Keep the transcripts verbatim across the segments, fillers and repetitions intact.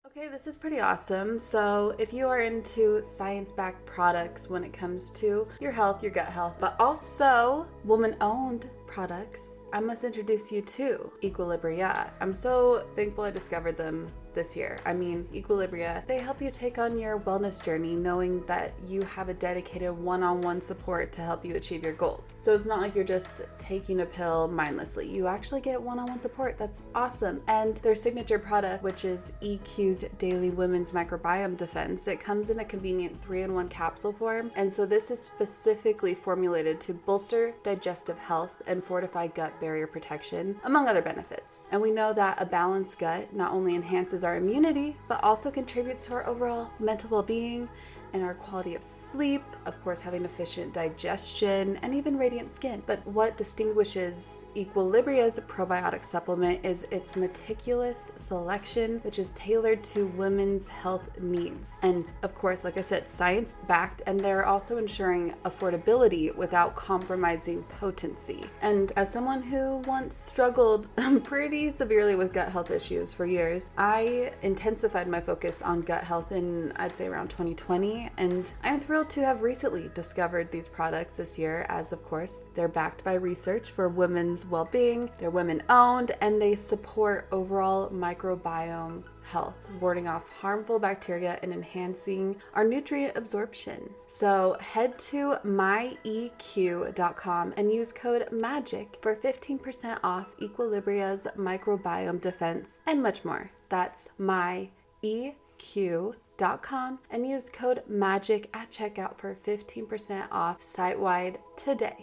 Okay, this is pretty awesome. So if you are into science-backed products when it comes to your health, your gut health, but also woman-owned products, I must introduce you to Equilibria. I'm so thankful I discovered them this year. I mean, Equilibria, they help you take on your wellness journey knowing that you have a dedicated one-on-one support to help you achieve your goals. So it's not like you're just taking a pill mindlessly. You actually get one-on-one support. That's awesome. And their signature product, which is E Q's Daily Women's Microbiome Defense, it comes in a convenient three-in-one capsule form. And so this is specifically formulated to bolster digestive health and fortify gut barrier protection, among other benefits. And we know that a balanced gut not only enhances our immunity, but also contributes to our overall mental well-being and our quality of sleep, of course, having efficient digestion and even radiant skin. But what distinguishes Equilibria's probiotic supplement is its meticulous selection, which is tailored to women's health needs. And of course, like I said, science-backed, and they're also ensuring affordability without compromising potency. And as someone who once struggled pretty severely with gut health issues for years, I intensified my focus on gut health in, I'd say, around twenty twenty. And I'm thrilled to have recently discovered these products this year, as of course they're backed by research for women's well-being, they're women-owned, and they support overall microbiome health, warding off harmful bacteria and enhancing our nutrient absorption. So head to my E Q dot com and use code MAGIC for fifteen percent off Equilibria's microbiome defense and much more. That's my E Q dot com and use code MAGIC at checkout for fifteen percent off site-wide today.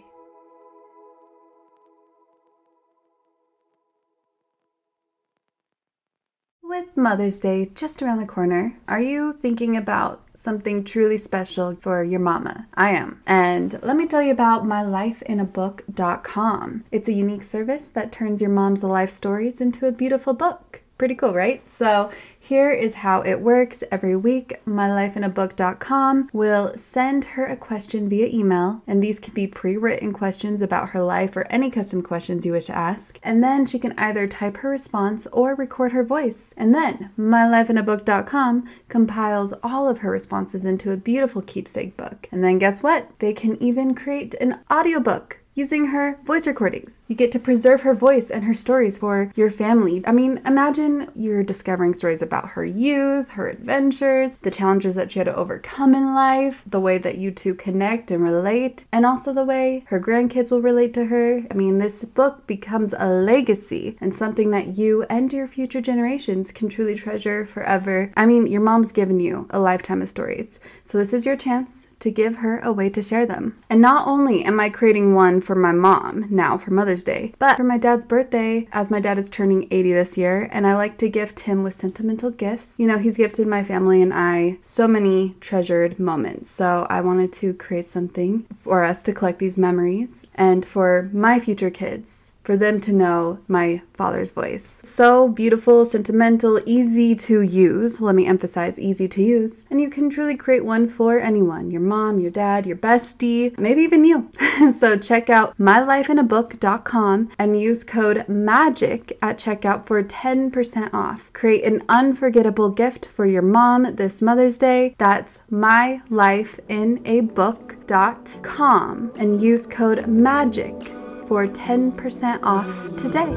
With Mother's Day just around the corner, are you thinking about something truly special for your mama? I am. And let me tell you about my life in a book dot com. It's a unique service that turns your mom's life stories into a beautiful book. Pretty cool, right? So here is how it works. Every week, my life in a book dot com will send her a question via email, and these can be pre-written questions about her life or any custom questions you wish to ask. And then she can either type her response or record her voice. And then my life in a book dot com compiles all of her responses into a beautiful keepsake book. And then guess what? They can even create an audiobook using her voice recordings. You get to preserve her voice and her stories for your family. I mean, imagine you're discovering stories about her youth, her adventures, the challenges that she had to overcome in life, the way that you two connect and relate, and also the way her grandkids will relate to her. I mean, this book becomes a legacy and something that you and your future generations can truly treasure forever. I mean, your mom's given you a lifetime of stories, so this is your chance to give her a way to share them. And not only am I creating one for my mom now for Mother's Day, but for my dad's birthday, as my dad is turning eighty this year, and I like to gift him with sentimental gifts. You know, he's gifted my family and I so many treasured moments. So I wanted to create something for us to collect these memories and for my future kids, for them to know my father's voice. So beautiful, sentimental, easy to use. Let me emphasize easy to use. And you can truly create one for anyone, your mom, your dad, your bestie, maybe even you. So check out my life in a book dot com and use code MAGIC at checkout for ten percent off. Create an unforgettable gift for your mom this Mother's Day. That's my life in a book dot com and use code MAGIC for ten percent off today.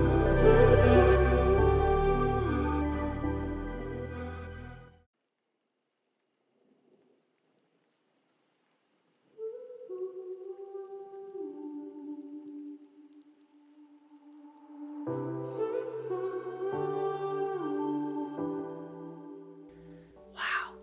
Wow.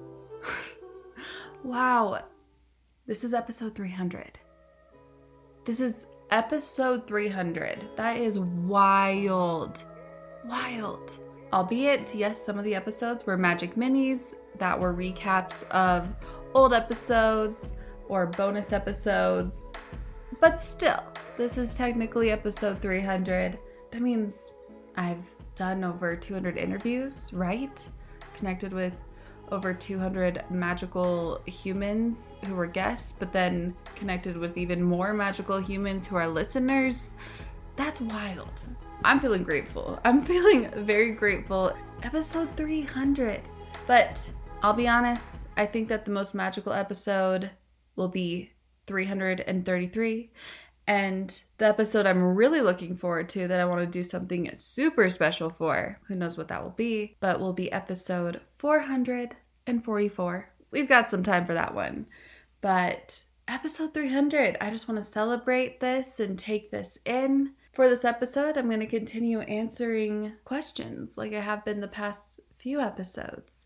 Wow. This is episode three hundred. This is episode three hundred. That is wild. Wild. Albeit, yes, some of the episodes were magic minis that were recaps of old episodes or bonus episodes. But still, this is technically episode three hundred. That means I've done over two hundred interviews, right? Connected with over two hundred magical humans who were guests, but then connected with even more magical humans who are listeners. That's wild. I'm feeling grateful. I'm feeling very grateful. Episode three hundred. But I'll be honest, I think that the most magical episode will be three hundred thirty-three. And the episode I'm really looking forward to, that I want to do something super special for, who knows what that will be, but will be episode four hundred forty-four. We've got some time for that one. But episode three hundred, I just want to celebrate this and take this in. For this episode, I'm going to continue answering questions like I have been the past few episodes.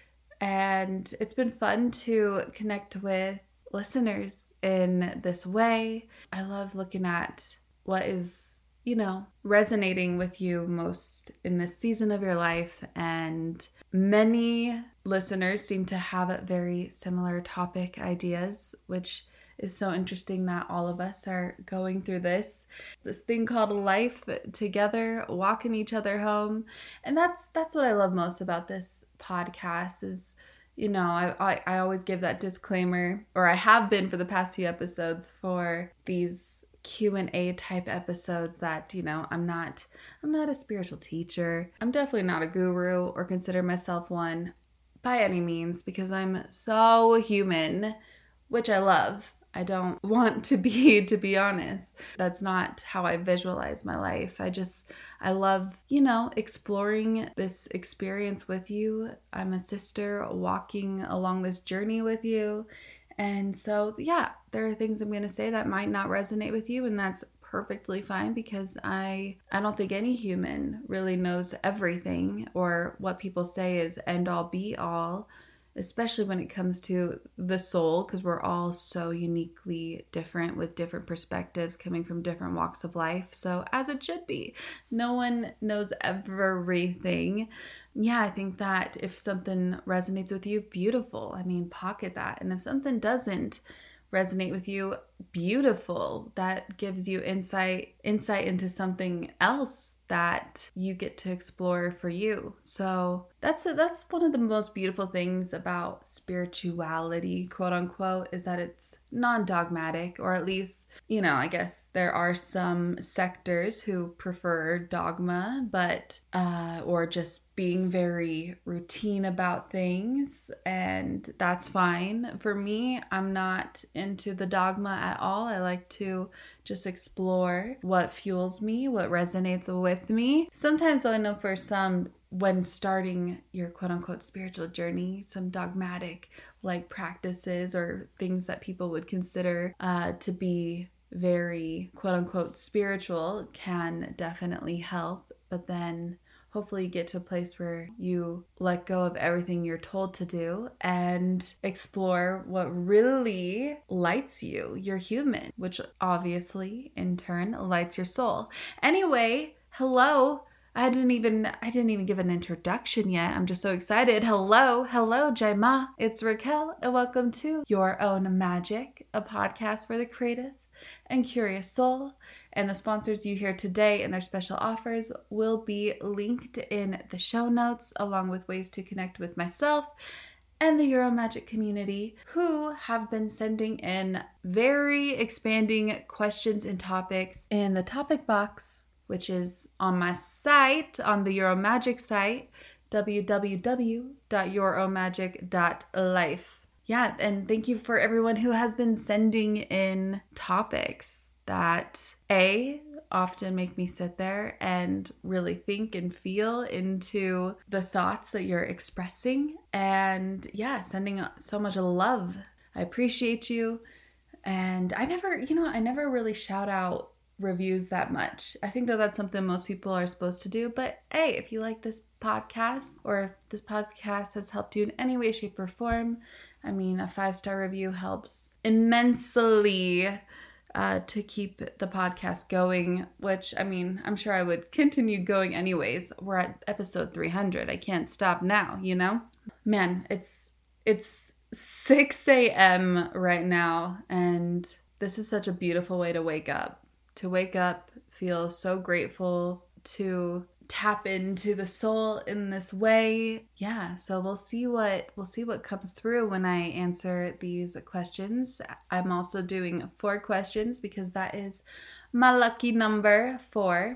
And it's been fun to connect with listeners in this way. I love looking at what is, you know, resonating with you most in this season of your life. And many listeners seem to have very similar topic ideas, which is so interesting that all of us are going through this this thing called life together, walking each other home. And that's that's what I love most about this podcast is, you know, I, I, I always give that disclaimer, or I have been for the past few episodes, for these Q and A type episodes, that, you know, I'm not I'm not a spiritual teacher. I'm definitely not a guru or consider myself one by any means, because I'm so human, which I love. I don't want to be, to be honest. That's not how I visualize my life. I just, I love, you know, exploring this experience with you. I'm a sister walking along this journey with you. And so, yeah, there are things I'm going to say that might not resonate with you, and that's perfectly fine, because I I don't think any human really knows everything, or what people say is end all be all, especially when it comes to the soul, because we're all so uniquely different with different perspectives coming from different walks of life. So as it should be, no one knows everything. Yeah, I think that if something resonates with you, beautiful. I mean, pocket that. And if something doesn't resonate with you, beautiful. That gives you insight insight into something else that you get to explore for you. So that's a, that's one of the most beautiful things about spirituality, quote unquote, is that it's non-dogmatic, or at least, you know, I guess there are some sectors who prefer dogma, but uh, or just being very routine about things, and that's fine. For me, I'm not into the dogma at all. I like to just explore what fuels me, what resonates with me. Sometimes, though, I know for some, when starting your quote-unquote spiritual journey, some dogmatic like practices or things that people would consider uh, to be very quote-unquote spiritual can definitely help. But then hopefully you get to a place where you let go of everything you're told to do and explore what really lights you. You're human, which obviously in turn lights your soul. Anyway, hello. I didn't even I didn't even give an introduction yet. I'm just so excited. Hello, hello, Jaima. It's Raquel, and welcome to Your Own Magic, a podcast for the creative and curious soul. And the sponsors you hear today and their special offers will be linked in the show notes, along with ways to connect with myself and the Your Own Magic community, who have been sending in very expanding questions and topics in the topic box, which is on my site, on the Your Own Magic site, w w w dot your own magic dot life. Yeah, and thank you for everyone who has been sending in topics that A, often make me sit there and really think and feel into the thoughts that you're expressing. And yeah, sending so much love. I appreciate you. And I never, you know, I never really shout out reviews that much. I think that that's something most people are supposed to do. But hey, if you like this podcast, or if this podcast has helped you in any way, shape, or form, I mean, a five-star review helps immensely uh, to keep the podcast going, which, I mean, I'm sure I would continue going anyways. We're at episode three hundred. I can't stop now, you know? Man, it's it's six a.m. right now, and this is such a beautiful way to wake up. To wake up, feel so grateful, to tap into the soul in this way. Yeah, so we'll see what we'll see what comes through when I answer these questions. I'm also doing four questions because that is my lucky number, four.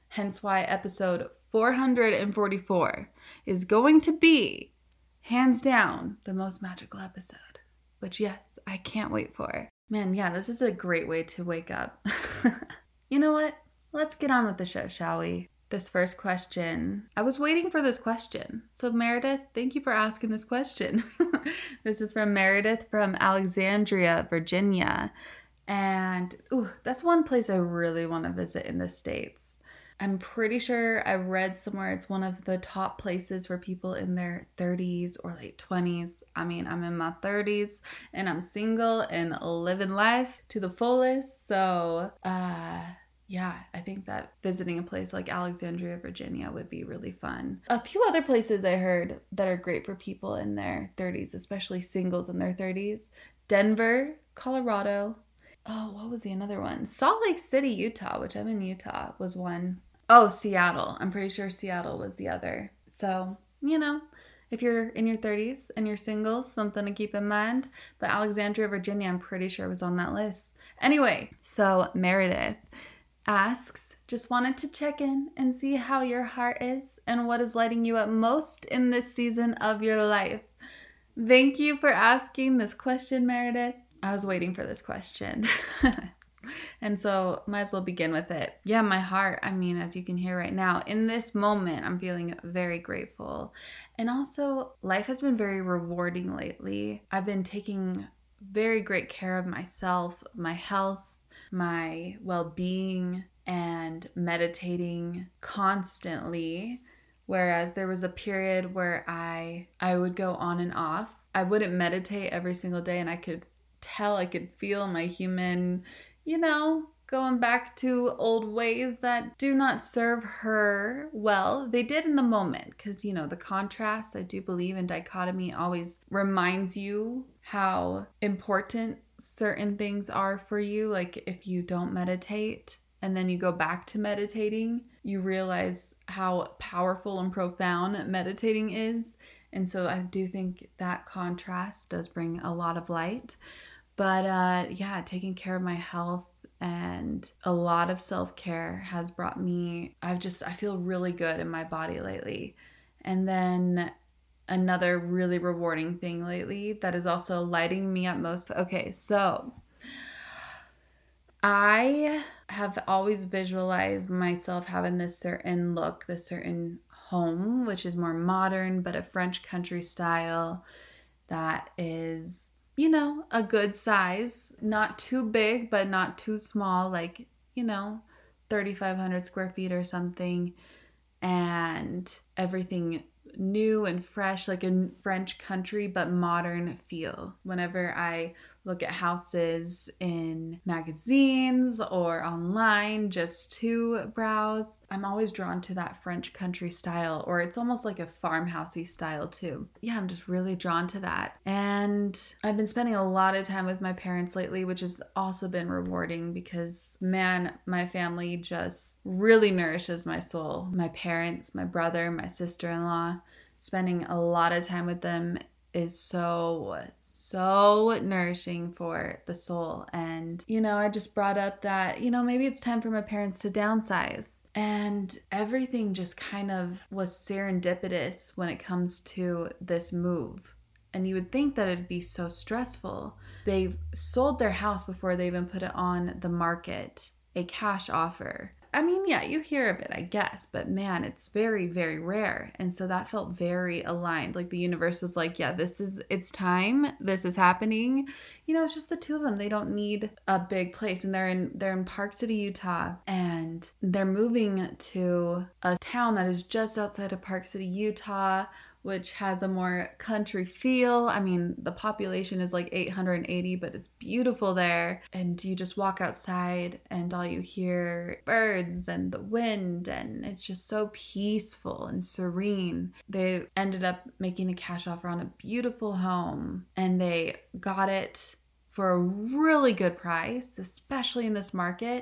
Hence why episode four hundred forty-four is going to be, hands down, the most magical episode. Which, yes, I can't wait for. Man, yeah, this is a great way to wake up. You know what? Let's get on with the show, shall we? This first question. I was waiting for this question. So Meredith, thank you for asking this question. This is from Meredith from Alexandria, Virginia. And ooh, that's one place I really want to visit in the States. I'm pretty sure I read somewhere it's one of the top places for people in their thirties or late twenties. I mean, I'm in my thirties and I'm single and living life to the fullest. So, uh, yeah, I think that visiting a place like Alexandria, Virginia would be really fun. A few other places I heard that are great for people in their thirties, especially singles in their thirties. Denver, Colorado. Oh, what was the another one? Salt Lake City, Utah, which I'm in Utah, was one. Oh, Seattle. I'm pretty sure Seattle was the other. So, you know, if you're in your thirties and you're single, something to keep in mind. But Alexandria, Virginia, I'm pretty sure was on that list. Anyway, so Meredith asks, just wanted to check in and see how your heart is and what is lighting you up most in this season of your life. Thank you for asking this question, Meredith. I was waiting for this question. And so might as well begin with it. Yeah, my heart, I mean, as you can hear right now, in this moment, I'm feeling very grateful. And also, life has been very rewarding lately. I've been taking very great care of myself, my health, my well-being, and meditating constantly. Whereas there was a period where I I would go on and off. I wouldn't meditate every single day, and I could tell, I could feel my human, you know, going back to old ways that do not serve her well. They did in the moment because, you know, the contrast, I do believe in dichotomy, always reminds you how important certain things are for you. Like if you don't meditate and then you go back to meditating, you realize how powerful and profound meditating is. And so I do think that contrast does bring a lot of light. But uh, yeah, taking care of my health and a lot of self-care has brought me, I've just, I feel really good in my body lately. And then another really rewarding thing lately that is also lighting me up most. Okay, so I have always visualized myself having this certain look, this certain home, which is more modern, but a French country style that is, you know, a good size, not too big, but not too small, like, you know, thirty-five hundred square feet or something, and everything new and fresh, like a French country, but modern feel. Whenever I look at houses in magazines or online just to browse, I'm always drawn to that French country style, or it's almost like a farmhousey style too. Yeah, I'm just really drawn to that. And I've been spending a lot of time with my parents lately, which has also been rewarding because, man, my family just really nourishes my soul. My parents, my brother, my sister-in-law, spending a lot of time with them is so, so nourishing for the soul. And, you know, I just brought up that, you know, maybe it's time for my parents to downsize. And everything just kind of was serendipitous when it comes to this move. And you would think that it'd be so stressful. They've sold their house before they even put it on the market, a cash offer. I mean, yeah, you hear of it, I guess, but man, it's very, very rare. And so that felt very aligned. Like the universe was like, yeah, this is, it's time. This is happening. You know, it's just the two of them. They don't need a big place. And they're in, they're in Park City, Utah, and they're moving to a town that is just outside of Park City, Utah, which has a more country feel. I mean, the population is like eight hundred eighty, but it's beautiful there. And you just walk outside and all you hear birds and the wind, and it's just so peaceful and serene. They ended up making a cash offer on a beautiful home, and they got it for a really good price, especially in this market.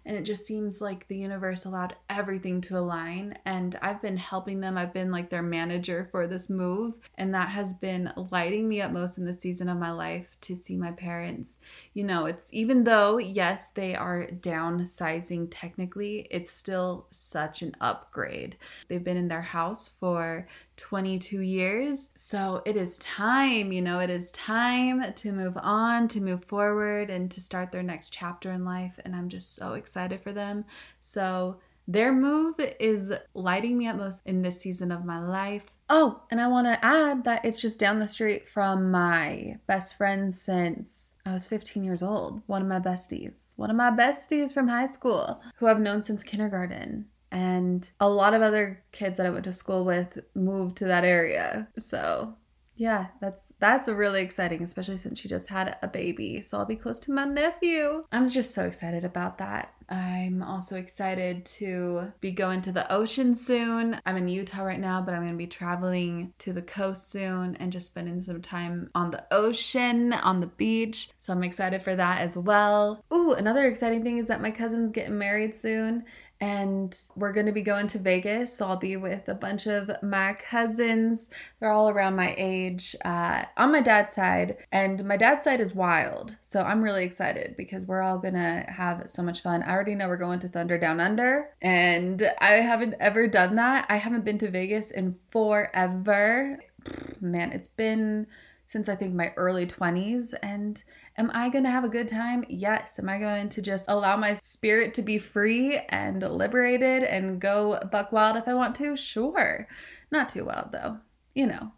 And it just seems like the universe allowed everything to align. And I've been helping them. I've been like their manager for this move. And that has been lighting me up most in this season of my life, to see my parents. You know, it's even though, yes, they are downsizing technically, it's still such an upgrade. They've been in their house for twenty-two years. So it is time, you know, it is time to move on, to move forward, and to start their next chapter in life. And I'm just so excited for them. So their move is lighting me up most in this season of my life. Oh, and I want to add that it's just down the street from my best friend since I was fifteen years old. One of my besties, one of my besties from high school, who I've known since kindergarten. And a lot of other kids that I went to school with moved to that area. So yeah, that's that's really exciting, especially since she just had a baby. So I'll be close to my nephew. I'm just so excited about that. I'm also excited to be going to the ocean soon. I'm in Utah right now, but I'm going to be traveling to the coast soon and just spending some time on the ocean, on the beach. So I'm excited for that as well. Ooh, another exciting thing is that my cousin's getting married soon. And we're going to be going to Vegas. So I'll be with a bunch of my cousins. They're all around my age uh, on my dad's side. And my dad's side is wild. So I'm really excited because we're all going to have so much fun. I already know we're going to Thunder Down Under. And I haven't ever done that. I haven't been to Vegas in forever. Man, it's been since I think my early twenties. And am I going to have a good time? Yes. Am I going to just allow my spirit to be free and liberated and go buck wild if I want to? Sure. Not too wild though, you know.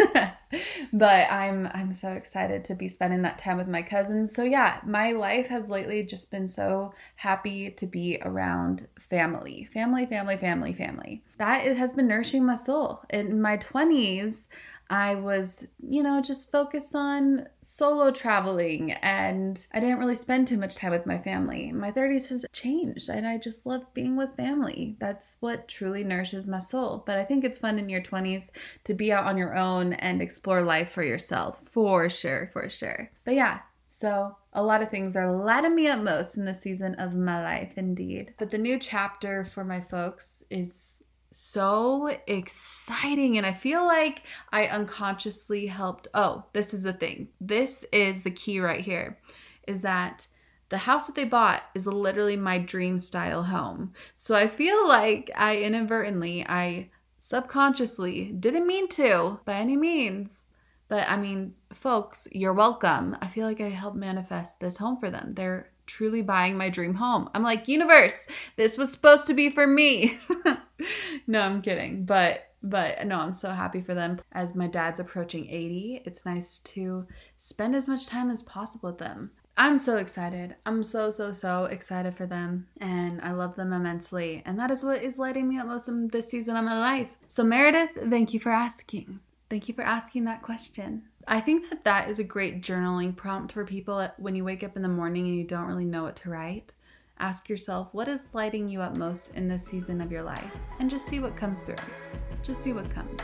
But I'm I'm so excited to be spending that time with my cousins. So yeah, my life has lately just been so happy to be around family. Family, family, family, family. That it has been nourishing my soul. In my twenties, I was, you know, just focused on solo traveling, and I didn't really spend too much time with my family. My thirties has changed, and I just love being with family. That's what truly nourishes my soul. But I think it's fun in your twenties to be out on your own and explore life for yourself. For sure, for sure. But yeah, so a lot of things are lighting me up most in this season of my life, indeed. But the new chapter for my folks is so exciting, and I feel like I unconsciously helped. Oh, this is the thing. This is the key right here, is that the house that they bought is literally my dream style home. So I feel like I inadvertently, I subconsciously didn't mean to by any means. But I mean, folks, you're welcome. I feel like I helped manifest this home for them. They're truly buying my dream home. I'm like, universe, this was supposed to be for me. No, I'm kidding. But but no, I'm so happy for them. As my dad's approaching eighty, it's nice to spend as much time as possible with them. I'm so excited. I'm so, so, so excited for them. And I love them immensely. And that is what is lighting me up most in this season of my life. So Meredith, thank you for asking. Thank you for asking that question. I think that that is a great journaling prompt for people when you wake up in the morning and you don't really know what to write. Ask yourself, what is lighting you up most in this season of your life? And just see what comes through. Just see what comes.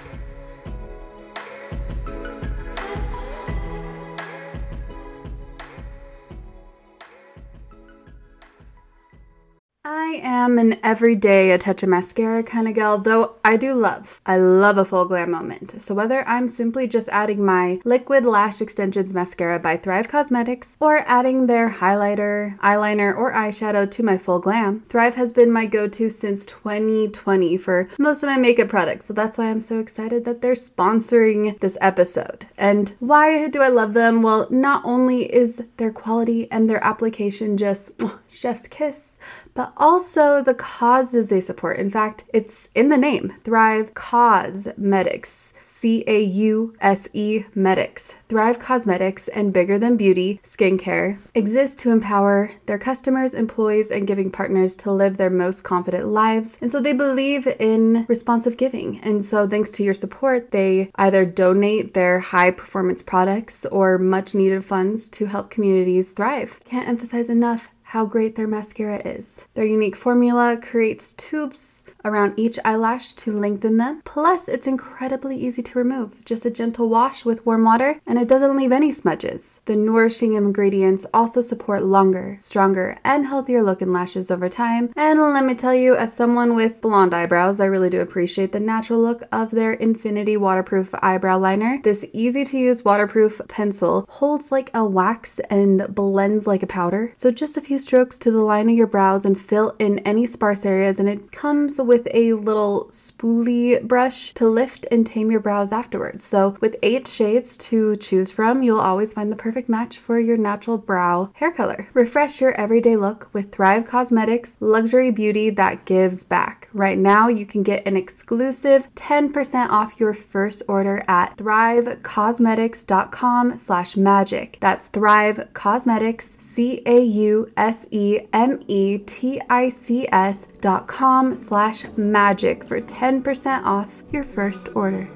I am an everyday a touch of mascara kind of gal, though I do love, I love a full glam moment. So whether I'm simply just adding my Liquid Lash Extensions Mascara by Thrive Cosmetics or adding their highlighter, eyeliner, or eyeshadow to my full glam, Thrive has been my go-to since twenty twenty for most of my makeup products. So that's why I'm so excited that they're sponsoring this episode. And why do I love them? Well, not only is their quality and their application just oh, chef's kiss, but also the causes they support. In fact, it's in the name, Thrive Cosmetics, C A U S E Medics. Thrive Cosmetics and Bigger Than Beauty Skincare exist to empower their customers, employees, and giving partners to live their most confident lives. And so they believe in responsive giving. And so thanks to your support, they either donate their high performance products or much needed funds to help communities thrive. Can't emphasize enough how great their mascara is. Their unique formula creates tubes around each eyelash to lengthen them. Plus, it's incredibly easy to remove. Just a gentle wash with warm water, and it doesn't leave any smudges. The nourishing ingredients also support longer, stronger, and healthier looking lashes over time. And let me tell you, as someone with blonde eyebrows, I really do appreciate the natural look of their Infinity Waterproof Eyebrow Liner. This easy-to-use waterproof pencil holds like a wax and blends like a powder. So just a few strokes to the line of your brows and fill in any sparse areas, and it comes with a little spoolie brush to lift and tame your brows afterwards. So with eight shades to choose from, you'll always find the perfect match for your natural brow hair color. Refresh your everyday look with Thrive Causemetics luxury beauty that gives back. Right now, you can get an exclusive ten percent off your first order at thrivecausemetics.com slash magic. That's Thrive Causemetics, C A U S E M E T I C S dot com slash magic for ten percent off your first order.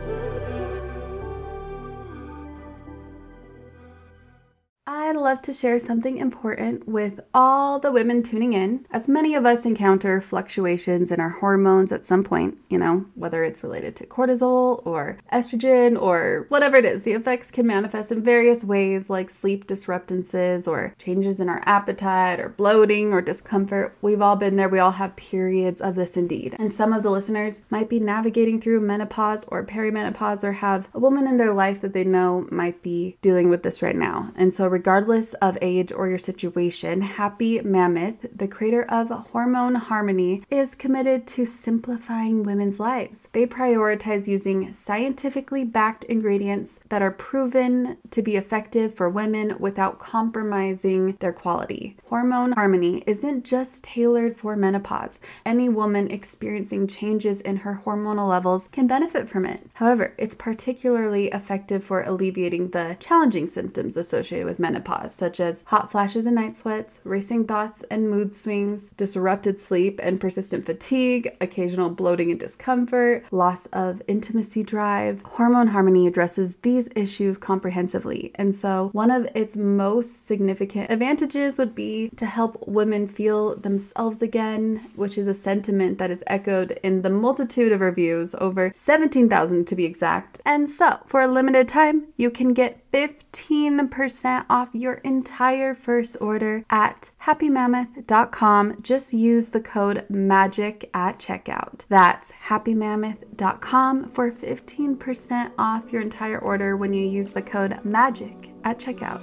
I'd love to share something important with all the women tuning in, as many of us encounter fluctuations in our hormones at some point, you know, whether it's related to cortisol or estrogen or whatever it is. The effects can manifest in various ways, like sleep disruptances or changes in our appetite or bloating or discomfort. We've all been there. We all have periods of this indeed. And some of the listeners might be navigating through menopause or perimenopause or have a woman in their life that they know might be dealing with this right now. And so regardless Regardless of age or your situation, Happy Mammoth, the creator of Hormone Harmony, is committed to simplifying women's lives. They prioritize using scientifically backed ingredients that are proven to be effective for women without compromising their quality. Hormone Harmony isn't just tailored for menopause. Any woman experiencing changes in her hormonal levels can benefit from it. However, it's particularly effective for alleviating the challenging symptoms associated with menopause. Such as hot flashes and night sweats, racing thoughts and mood swings, disrupted sleep and persistent fatigue, occasional bloating and discomfort, loss of intimacy drive. Hormone Harmony addresses these issues comprehensively, and so one of its most significant advantages would be to help women feel themselves again, which is a sentiment that is echoed in the multitude of reviews, over seventeen thousand to be exact. And so, for a limited time, you can get fifteen percent off your entire first order at happy mammoth dot com. Just use the code MAGIC at checkout. That's happy mammoth dot com for fifteen percent off your entire order when you use the code MAGIC at checkout.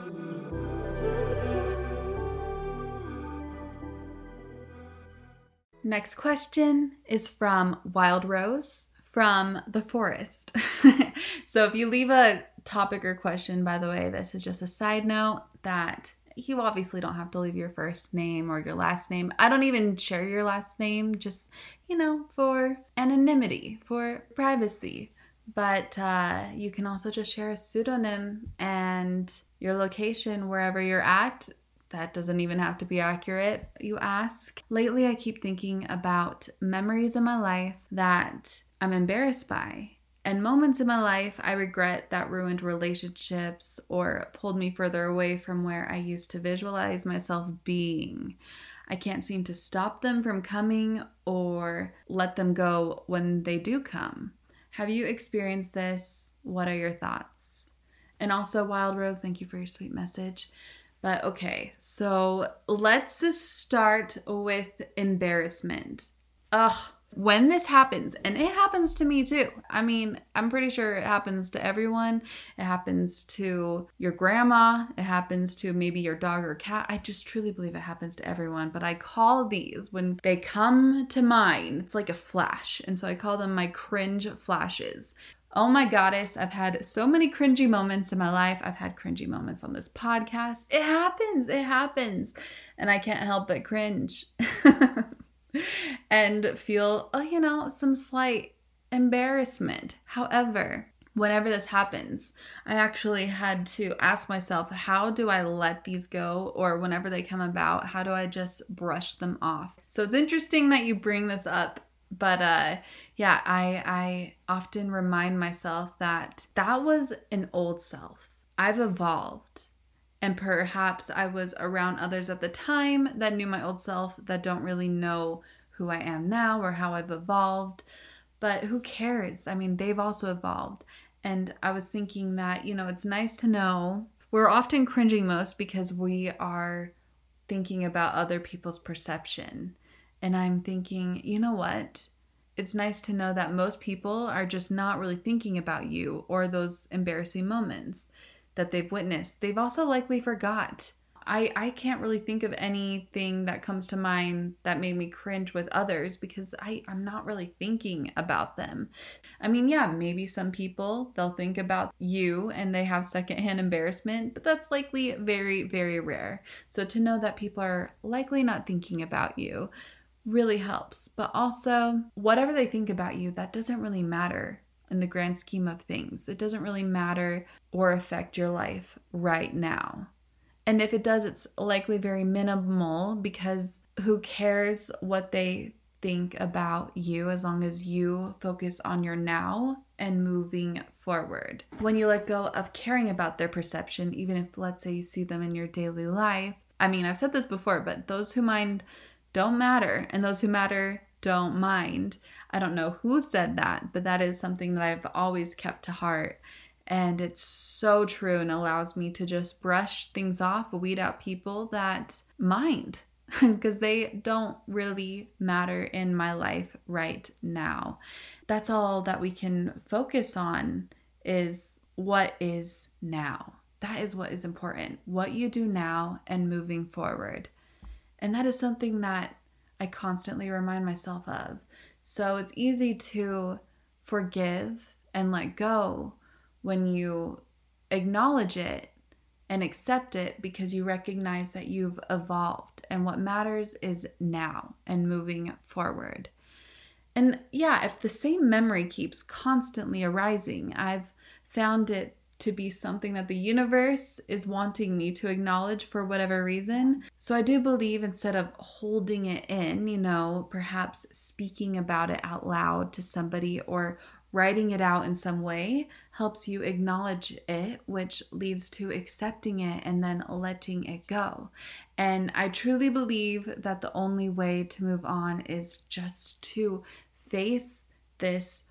Next question is from Wild Rose from the forest. So if you leave a topic or question, by the way, this is just a side note that you obviously don't have to leave your first name or your last name. I don't even share your last name, just, you know, for anonymity, for privacy. But uh, you can also just share a pseudonym and your location wherever you're at. That doesn't even have to be accurate, you ask. Lately, I keep thinking about memories in my life that I'm embarrassed by, and moments in my life I regret that ruined relationships or pulled me further away from where I used to visualize myself being. I can't seem to stop them from coming or let them go when they do come. Have you experienced this? What are your thoughts? And also, Wild Rose, thank you for your sweet message. But okay, so let's just start with embarrassment. Ugh. When this happens, and it happens to me too. I mean, I'm pretty sure it happens to everyone. It happens to your grandma. It happens to maybe your dog or cat. I just truly believe it happens to everyone. But I call these, when they come to mind, it's like a flash. And so I call them my cringe flashes. Oh my goddess, I've had so many cringy moments in my life. I've had cringy moments on this podcast. It happens. It happens. And I can't help but cringe. And feel, oh, you know, some slight embarrassment. However, whenever this happens, I actually had to ask myself, how do I let these go? Or whenever they come about, how do I just brush them off? So it's interesting that you bring this up. But uh, yeah, I, I often remind myself that that was an old self. I've evolved. And perhaps I was around others at the time that knew my old self that don't really know who I am now or how I've evolved. But who cares? I mean, they've also evolved. And I was thinking that, you know, it's nice to know we're often cringing most because we are thinking about other people's perception. And I'm thinking, you know what? It's nice to know that most people are just not really thinking about you or those embarrassing moments that they've witnessed. They've also likely forgot. I, I can't really think of anything that comes to mind that made me cringe with others because I, I'm not really thinking about them. I mean, yeah, maybe some people, they'll think about you and they have secondhand embarrassment, but that's likely very, very rare. So to know that people are likely not thinking about you really helps. But also, whatever they think about you, that doesn't really matter in the grand scheme of things. It doesn't really matter or affect your life right now. And if it does, it's likely very minimal because who cares what they think about you as long as you focus on your now and moving forward. When you let go of caring about their perception, even if, let's say, you see them in your daily life. I mean, I've said this before, but those who mind don't matter, and those who matter don't mind. I don't know who said that, but that is something that I've always kept to heart. And it's so true and allows me to just brush things off, weed out people that mind because they don't really matter in my life right now. That's all that we can focus on is what is now. That is what is important. What you do now and moving forward. And that is something that I constantly remind myself of. So it's easy to forgive and let go when you acknowledge it and accept it because you recognize that you've evolved and what matters is now and moving forward. And yeah, if the same memory keeps constantly arising, I've found it to be something that the universe is wanting me to acknowledge for whatever reason. So I do believe instead of holding it in, you know, perhaps speaking about it out loud to somebody or writing it out in some way helps you acknowledge it, which leads to accepting it and then letting it go. And I truly believe that the only way to move on is just to face this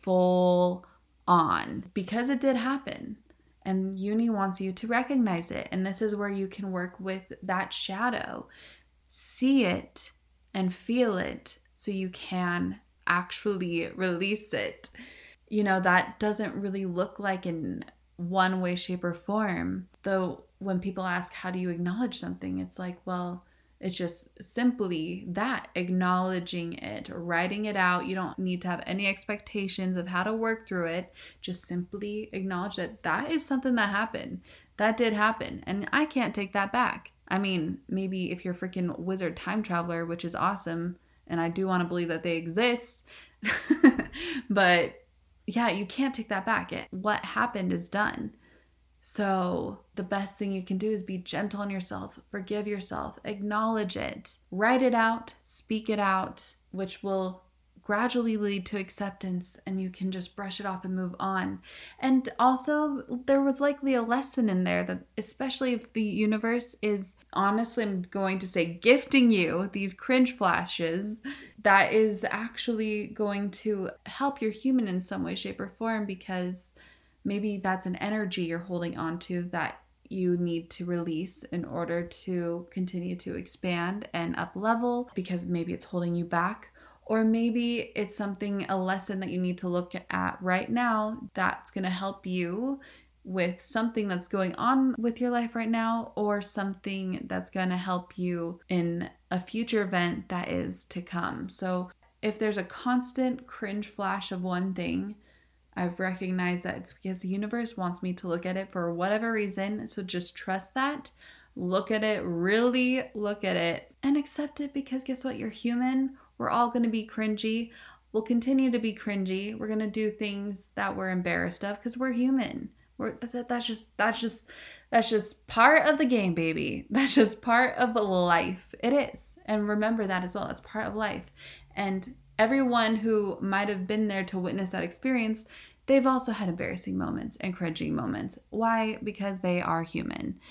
full on because it did happen. And uni wants you to recognize it. And this is where you can work with that shadow. See it and feel it so you can actually release it. You know, that doesn't really look like in one way, shape, or form. Though when people ask, how do you acknowledge something? It's like, well, it's just simply that, acknowledging it, writing it out. You don't need to have any expectations of how to work through it. Just simply acknowledge that that is something that happened. That did happen. And I can't take that back. I mean, maybe if you're a freaking wizard time traveler, which is awesome, and I do want to believe that they exist, but yeah, you can't take that back. It, what happened is done. So the best thing you can do is be gentle on yourself, forgive yourself, acknowledge it, write it out, speak it out, which will gradually lead to acceptance and you can just brush it off and move on. And also there was likely a lesson in there that especially if the universe is, honestly, I'm going to say, gifting you these cringe flashes, that is actually going to help your human in some way, shape, or form because maybe that's an energy you're holding on to that you need to release in order to continue to expand and up level because maybe it's holding you back. Or maybe it's something, a lesson that you need to look at right now that's going to help you with something that's going on with your life right now or something that's going to help you in a future event that is to come. So if there's a constant cringe flash of one thing, I've recognized that it's because the universe wants me to look at it for whatever reason. So just trust that. Look at it, really look at it and accept it because guess what? You're human. We're all going to be cringy. We'll continue to be cringy. We're going to do things that we're embarrassed of because we're human. We're, that, that's just, that's just, that's just part of the game, baby. That's just part of life. It is. And remember that as well. It's part of life. And everyone who might have been there to witness that experience, they've also had embarrassing moments and cringy moments. Why? Because they are human.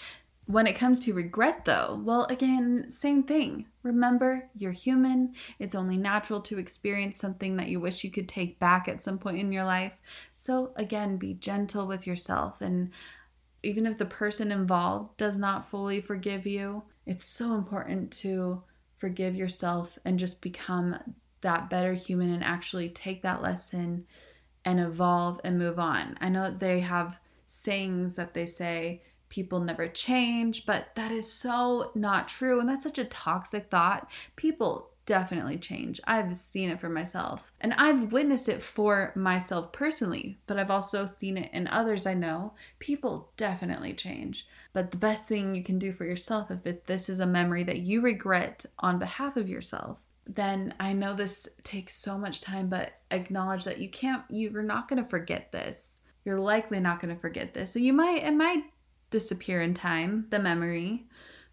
When it comes to regret, though, well, again, same thing. Remember, you're human. It's only natural to experience something that you wish you could take back at some point in your life. So again, be gentle with yourself. And even if the person involved does not fully forgive you, it's so important to forgive yourself and just become that better human and actually take that lesson and evolve and move on. I know they have sayings that they say, people never change, but that is so not true. And that's such a toxic thought. People definitely change. I've seen it for myself. And I've witnessed it for myself personally, but I've also seen it in others I know. People definitely change. But the best thing you can do for yourself, if it, this is a memory that you regret on behalf of yourself, then I know this takes so much time, but acknowledge that you can't, you're not going to forget this. You're likely not going to forget this. So you might, it might disappear in time, the memory,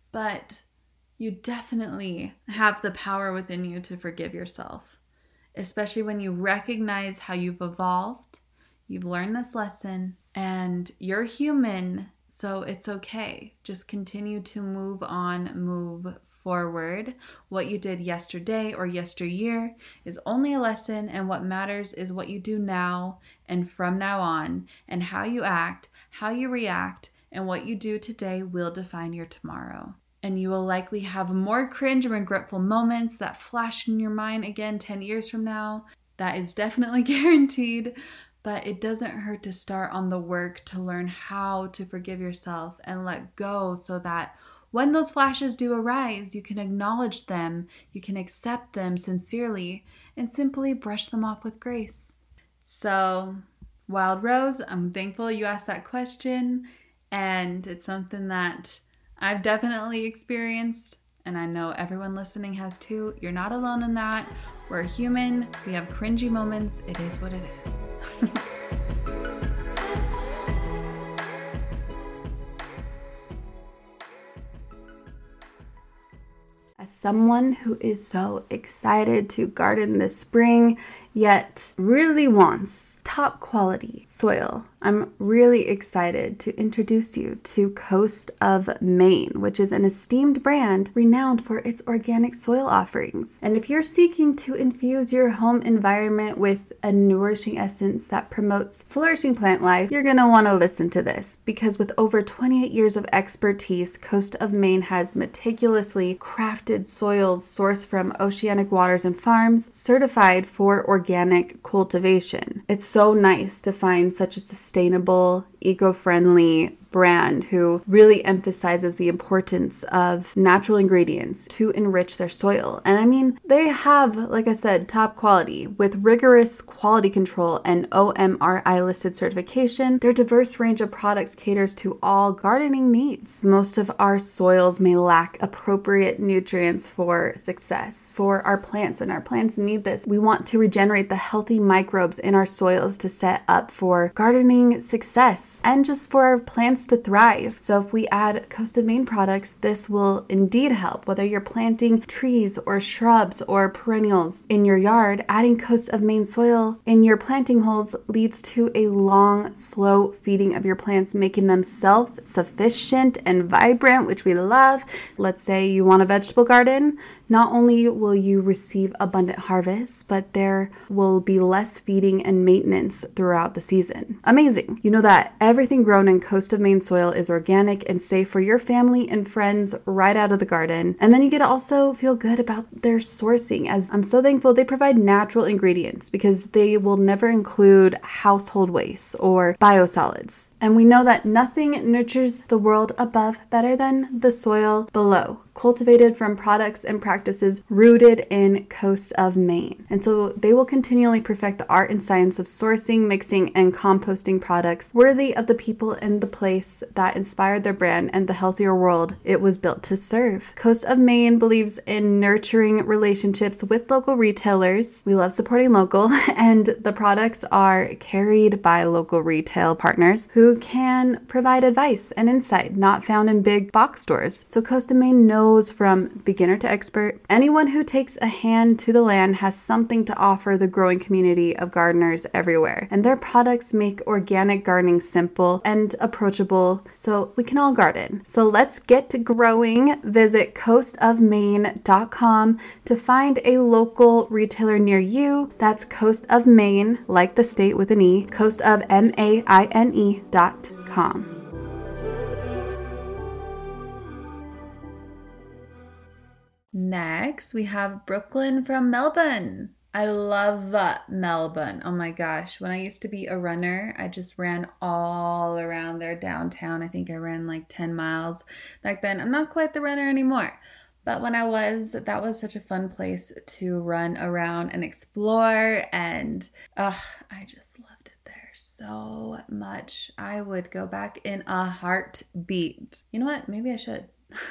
but you definitely have the power within you to forgive yourself, especially when you recognize how you've evolved, you've learned this lesson, and you're human, so it's okay. Just continue to move on, move forward. What you did yesterday or yesteryear is only a lesson, and what matters is what you do now and from now on, and how you act, how you react, and what you do today will define your tomorrow. And you will likely have more cringe and regretful moments that flash in your mind again ten years from now. That is definitely guaranteed, but it doesn't hurt to start on the work to learn how to forgive yourself and let go, so that when those flashes do arise, you can acknowledge them, you can accept them sincerely, and simply brush them off with grace. So, Wild Rose, I'm thankful you asked that question. And it's something that I've definitely experienced, and I know everyone listening has too. You're not alone in that. We're human. We have cringy moments. It is what it is. As someone who is so excited to garden this spring, yet really wants top quality soil, I'm really excited to introduce you to Coast of Maine, which is an esteemed brand renowned for its organic soil offerings. And if you're seeking to infuse your home environment with a nourishing essence that promotes flourishing plant life, you're going to want to listen to this, because with over twenty-eight years of expertise, Coast of Maine has meticulously crafted soils sourced from oceanic waters and farms, certified for organic cultivation. It's so nice to find such a sustainable, eco-friendly brand who really emphasizes the importance of natural ingredients to enrich their soil. And I mean, they have, like I said, top quality with rigorous quality control and O M R I listed certification. Their diverse range of products caters to all gardening needs. Most of our soils may lack appropriate nutrients for success for our plants, and our plants need this. We want to regenerate the healthy microbes in our soils to set up for gardening success and just for our plants to thrive. So if we add Coast of Maine products, this will indeed help. Whether you're planting trees or shrubs or perennials in your yard, adding Coast of Maine soil in your planting holes leads to a long, slow feeding of your plants, making them self-sufficient and vibrant, which we love. Let's say you want a vegetable garden. Not only will you receive abundant harvest, but there will be less feeding and maintenance throughout the season. Amazing. You know that everything grown in Coast of Maine soil is organic and safe for your family and friends right out of the garden. And then you get to also feel good about their sourcing, as I'm so thankful they provide natural ingredients because they will never include household waste or biosolids. And we know that nothing nurtures the world above better than the soil below, cultivated from products and practices rooted in Coast of Maine. And so they will continually perfect the art and science of sourcing, mixing, and composting products worthy of the people and the place that inspired their brand and the healthier world it was built to serve. Coast of Maine believes in nurturing relationships with local retailers. We love supporting local, and the products are carried by local retail partners who who can provide advice and insight not found in big box stores. So Coast of Maine knows from beginner to expert, anyone who takes a hand to the land has something to offer the growing community of gardeners everywhere. And their products make organic gardening simple and approachable so we can all garden. So let's get to growing. Visit coast of maine dot com to find a local retailer near you. That's Coast of Maine, like the state with an E, coast of M A I N E dot com. Next, we have Brooklyn from Melbourne. I love Melbourne. Oh my gosh. When I used to be a runner, I just ran all around their downtown. I think I ran like ten miles back then. I'm not quite the runner anymore. But when I was, that was such a fun place to run around and explore. And uh, I just loved it there so much. I would go back in a heartbeat. You know what? Maybe I should.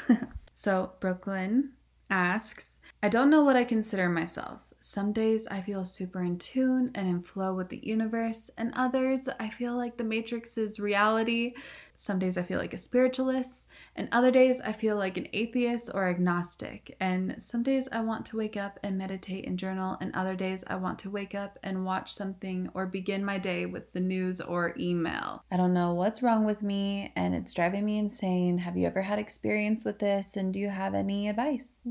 So Brooklyn asks, I don't know what I consider myself. Some days I feel super in tune and in flow with the universe, and others I feel like the Matrix is reality. Some days I feel like a spiritualist, and other days I feel like an atheist or agnostic. And some days I want to wake up and meditate and journal, and other days I want to wake up and watch something or begin my day with the news or email. I don't know what's wrong with me, and it's driving me insane. Have you ever had experience with this, and do you have any advice?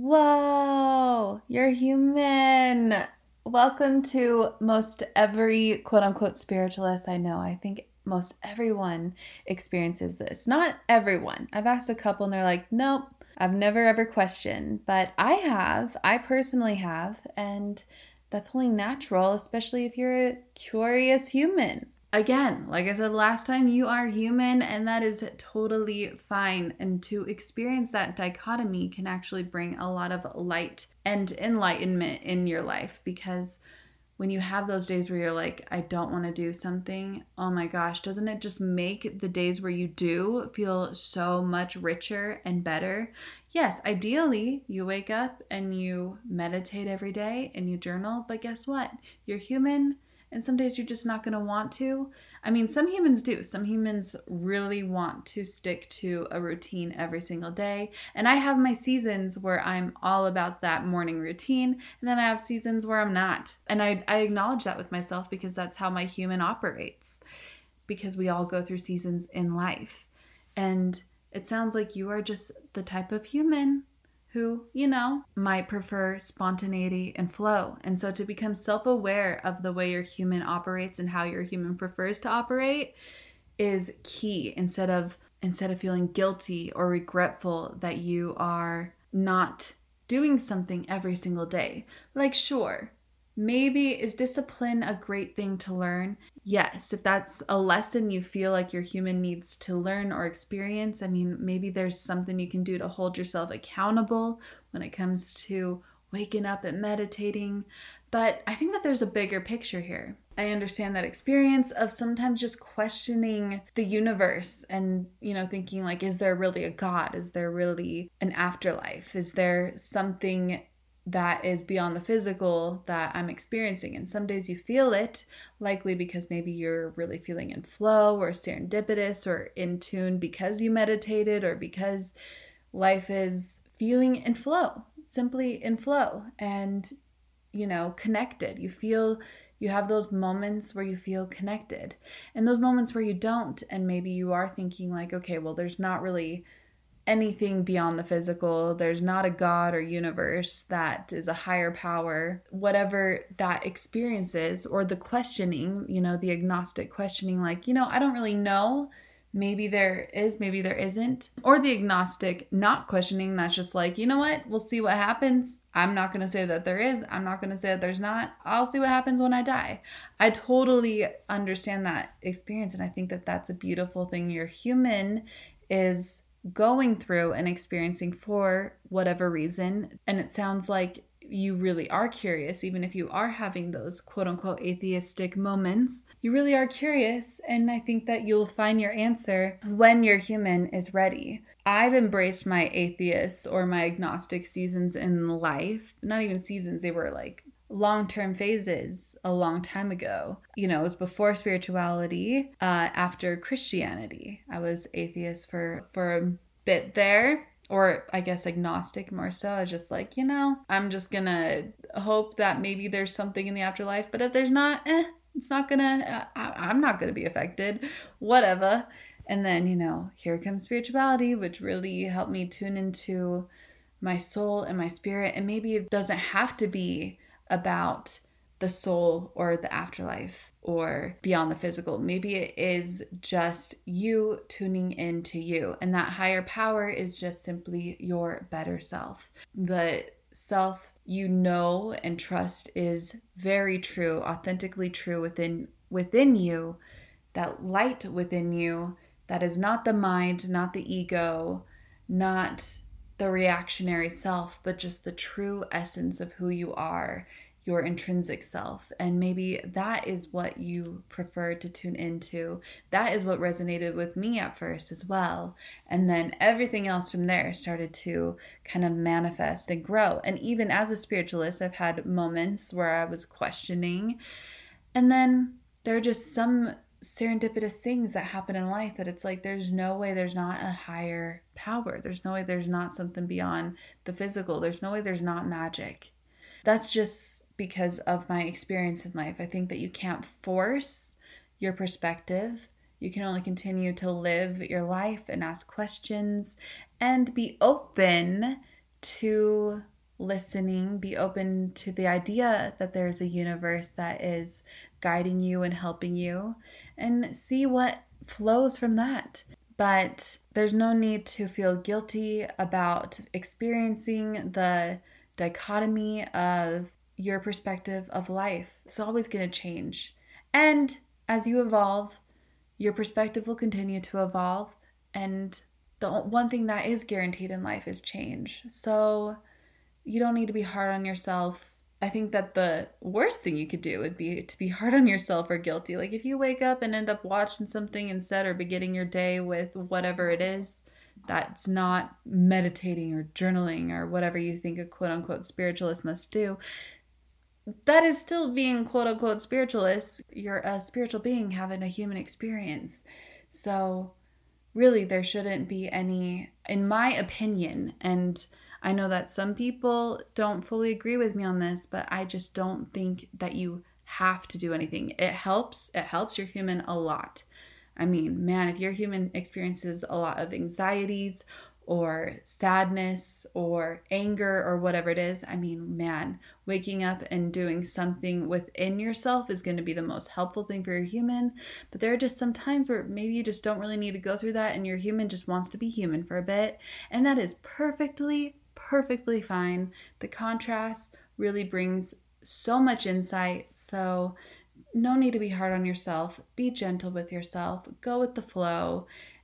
Whoa, you're human. Welcome to most every quote-unquote spiritualist I know. I think most everyone experiences this. Not everyone. I've asked a couple and they're like, nope, I've never ever questioned. But I have. I personally have. And that's only natural, especially if you're a curious human. Again, like I said last time, you are human and that is totally fine. And to experience that dichotomy can actually bring a lot of light and enlightenment in your life, because when you have those days where you're like, I don't want to do something, oh my gosh, doesn't it just make the days where you do feel so much richer and better? Yes, ideally, you wake up and you meditate every day and you journal, but guess what? You're human, and some days you're just not going to want to. I mean, some humans do. Some humans really want to stick to a routine every single day. And I have my seasons where I'm all about that morning routine. And then I have seasons where I'm not. And I, I acknowledge that with myself because that's how my human operates. Because we all go through seasons in life. And it sounds like you are just the type of human who, you know, might prefer spontaneity and flow. And so to become self-aware of the way your human operates and how your human prefers to operate is key, instead of instead of feeling guilty or regretful that you are not doing something every single day. Like, sure, maybe is discipline a great thing to learn? Yes, if that's a lesson you feel like your human needs to learn or experience, I mean, maybe there's something you can do to hold yourself accountable when it comes to waking up and meditating. But I think that there's a bigger picture here. I understand that experience of sometimes just questioning the universe and, you know, thinking like, is there really a God? Is there really an afterlife? Is there something that is beyond the physical that I'm experiencing? And some days you feel it, likely because maybe you're really feeling in flow or serendipitous or in tune because you meditated, or because life is feeling in flow, simply in flow and, you know, connected. You feel, you have those moments where you feel connected, and those moments where you don't. And maybe you are thinking like, okay, well, there's not really anything beyond the physical. There's not a God or universe that is a higher power, whatever that experience is, or the questioning, you know, the agnostic questioning, like, you know, I don't really know. Maybe there is, maybe there isn't. Or the agnostic not questioning, that's just like, you know what, we'll see what happens. I'm not going to say that there is. I'm not going to say that there's not. I'll see what happens when I die. I totally understand that experience. And I think that that's a beautiful thing. You're human is going through and experiencing for whatever reason. And it sounds like you really are curious, even if you are having those quote unquote atheistic moments, you really are curious. And I think that you'll find your answer when your human is ready. I've embraced my atheist or my agnostic seasons in life, not even seasons, they were like long-term phases a long time ago. You know, it was before spirituality, uh, after Christianity. I was atheist for, for a bit there, or I guess agnostic more so. I was just like, you know, I'm just gonna hope that maybe there's something in the afterlife, but if there's not, eh, it's not gonna, I, I'm not gonna be affected, whatever. And then, you know, here comes spirituality, which really helped me tune into my soul and my spirit. And maybe it doesn't have to be about the soul or the afterlife or beyond the physical. Maybe it is just you tuning into you. And that higher power is just simply your better self. The self you know and trust is very true, authentically true within within you, that light within you. That is not the mind, not the ego, not the reactionary self, but just the true essence of who you are, your intrinsic self. And maybe that is what you prefer to tune into. That is what resonated with me at first as well. And then everything else from there started to kind of manifest and grow. And even as a spiritualist, I've had moments where I was questioning. And then there are just some serendipitous things that happen in life that it's like there's no way there's not a higher power. There's no way there's not something beyond the physical. There's no way there's not magic. That's just because of my experience in life. I think that you can't force your perspective. You can only continue to live your life and ask questions and be open to listening, be open to the idea that there's a universe that is guiding you and helping you, and see what flows from that. But there's no need to feel guilty about experiencing the dichotomy of your perspective of life. It's always going to change. And as you evolve, your perspective will continue to evolve. And the one thing that is guaranteed in life is change. So you don't need to be hard on yourself. I think that the worst thing you could do would be to be hard on yourself or guilty. Like if you wake up and end up watching something instead or beginning your day with whatever it is, that's not meditating or journaling or whatever you think a quote unquote spiritualist must do. That is still being quote unquote spiritualist. You're a spiritual being having a human experience. So really there shouldn't be any, in my opinion, and I know that some people don't fully agree with me on this, but I just don't think that you have to do anything. It helps. It helps your human a lot. I mean, man, if your human experiences a lot of anxieties or sadness or anger or whatever it is, I mean, man, waking up and doing something within yourself is going to be the most helpful thing for your human. But there are just some times where maybe you just don't really need to go through that and your human just wants to be human for a bit. And that is perfectly, perfectly fine. The contrast really brings so much insight. So no need to be hard on yourself. Be gentle with yourself. Go with the flow.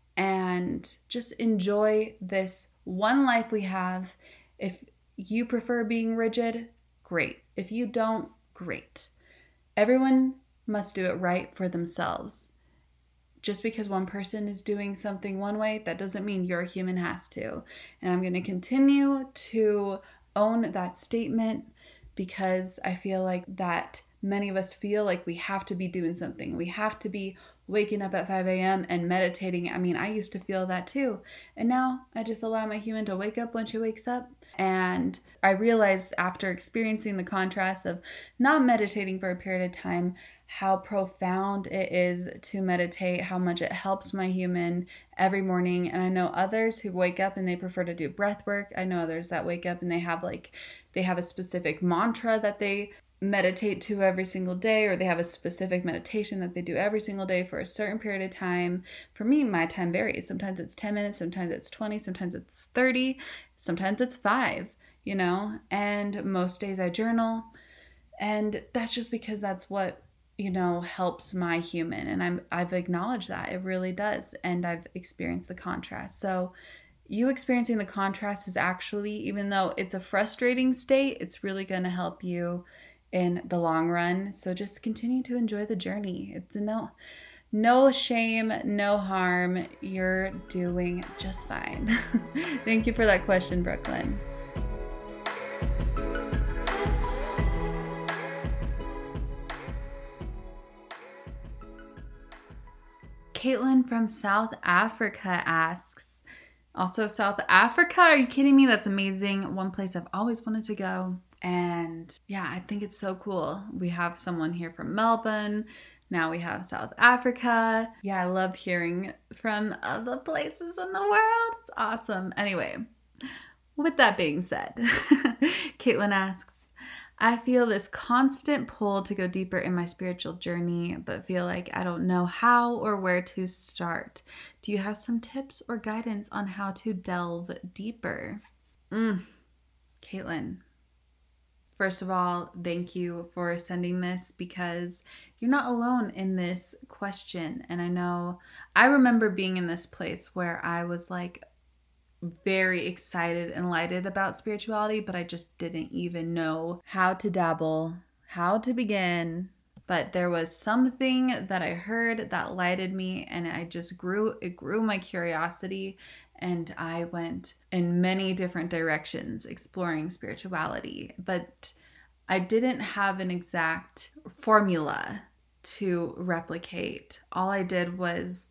And just enjoy this one life we have. If you prefer being rigid, great. If you don't, great. Everyone must do it right for themselves. Just because one person is doing something one way, that doesn't mean your human has to. And I'm going to continue to own that statement because I feel like that many of us feel like we have to be doing something. We have to be waking up at five a.m. and meditating. I mean, I used to feel that too. And now I just allow my human to wake up when she wakes up. And I realized after experiencing the contrast of not meditating for a period of time, how profound it is to meditate, how much it helps my human every morning. And I know others who wake up and they prefer to do breath work. I know others that wake up and they have like, they have a specific mantra that they meditate to every single day, or they have a specific meditation that they do every single day for a certain period of time. For me, my time varies. Sometimes it's ten minutes, sometimes it's twenty, sometimes it's thirty, sometimes it's five, you know, and most days I journal. And that's just because that's what, you know, helps my human. And I'm, I've acknowledged that it really does. And I've experienced the contrast. So you experiencing the contrast is actually, even though it's a frustrating state, it's really going to help you in the long run. So just continue to enjoy the journey. It's no, no shame, no harm. You're doing just fine. Thank you for that question, Brooklyn. Caitlin from South Africa asks, also South Africa, are you kidding me? That's amazing. One place I've always wanted to go. And yeah, I think it's so cool. We have someone here from Melbourne. Now we have South Africa. Yeah, I love hearing from other places in the world. It's awesome. Anyway, with that being said, Caitlin asks, I feel this constant pull to go deeper in my spiritual journey, but feel like I don't know how or where to start. Do you have some tips or guidance on how to delve deeper? Mm, Caitlin, first of all, thank you for sending this because you're not alone in this question. And I know, I remember being in this place where I was like, very excited and lighted about spirituality, but I just didn't even know how to dabble, how to begin. But there was something that I heard that lighted me, and I just grew, it grew my curiosity, and I went in many different directions exploring spirituality. But I didn't have an exact formula to replicate. All I did was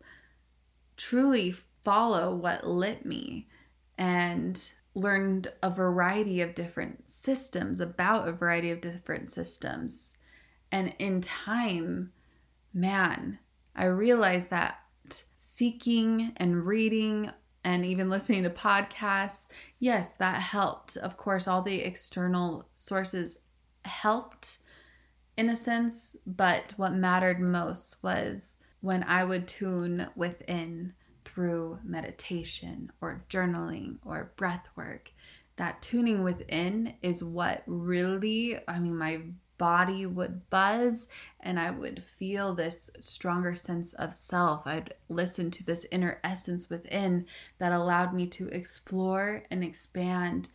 truly follow what lit me, and learned a variety of different systems about a variety of different systems. And in time, man, I realized that seeking and reading and even listening to podcasts, yes, that helped. Of course, all the external sources helped in a sense, but what mattered most was when I would tune within through meditation or journaling or breath work. That tuning within is what really, I mean, my body would buzz and I would feel this stronger sense of self. I'd listen to this inner essence within that allowed me to explore and expand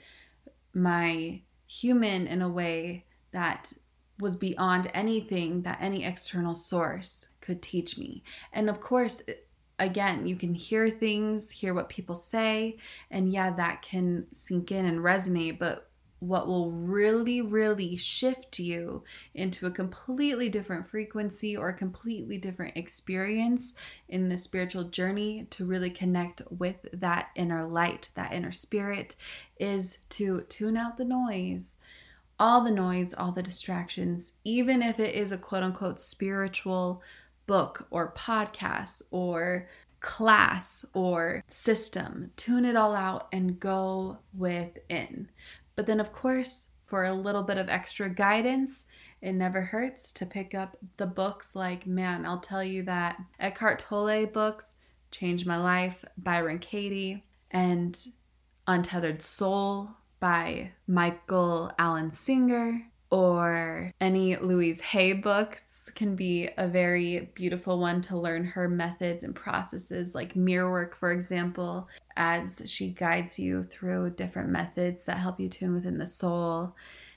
my human in a way that was beyond anything that any external source could teach me. And of course, again, you can hear things, hear what people say, and yeah, that can sink in and resonate, but what will really, really shift you into a completely different frequency or a completely different experience in the spiritual journey to really connect with that inner light, that inner spirit, is to tune out the noise. All the noise, all the distractions, even if it is a quote unquote spiritual book or podcast or class or system, tune it all out and go within. But then of course, for a little bit of extra guidance, it never hurts to pick up the books like, man, I'll tell you that Eckhart Tolle books changed my life, Byron Katie, and Untethered Soul by Michael Allen Singer, or any Louise Hay books can be a very beautiful one to learn her methods and processes, like mirror work, for example, as she guides you through different methods that help you tune within the soul.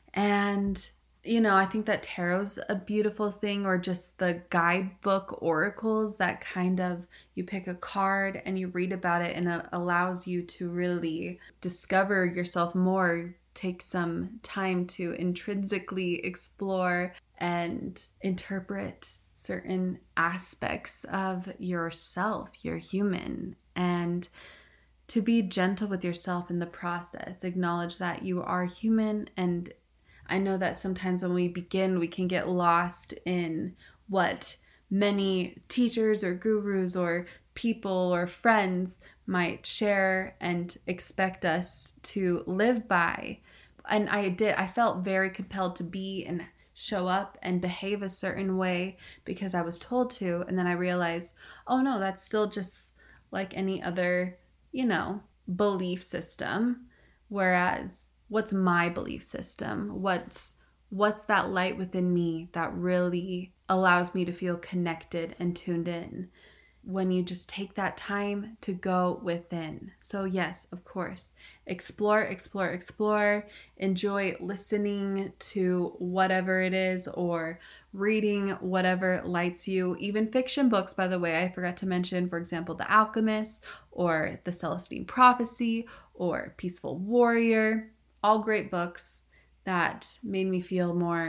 And you know, I think that tarot's a beautiful thing, or just the guidebook oracles that kind of, you pick a card and you read about it and it allows you to really discover yourself more, take some time to intrinsically explore and interpret certain aspects of yourself, your human, and to be gentle with yourself in the process. Acknowledge that you are human, and I know that sometimes when we begin, we can get lost in what many teachers or gurus or people or friends might share and expect us to live by. And I did, I felt very compelled to be and show up and behave a certain way because I was told to. And then I realized, oh no, that's still just like any other, you know, belief system. Whereas, what's my belief system? What's what's that light within me that really allows me to feel connected and tuned in when you just take that time to go within? So yes, of course, explore, explore, explore. Enjoy listening to whatever it is or reading whatever lights you. Even fiction books, by the way, I forgot to mention, for example, The Alchemist or The Celestine Prophecy or Peaceful Warrior. All great books that made me feel more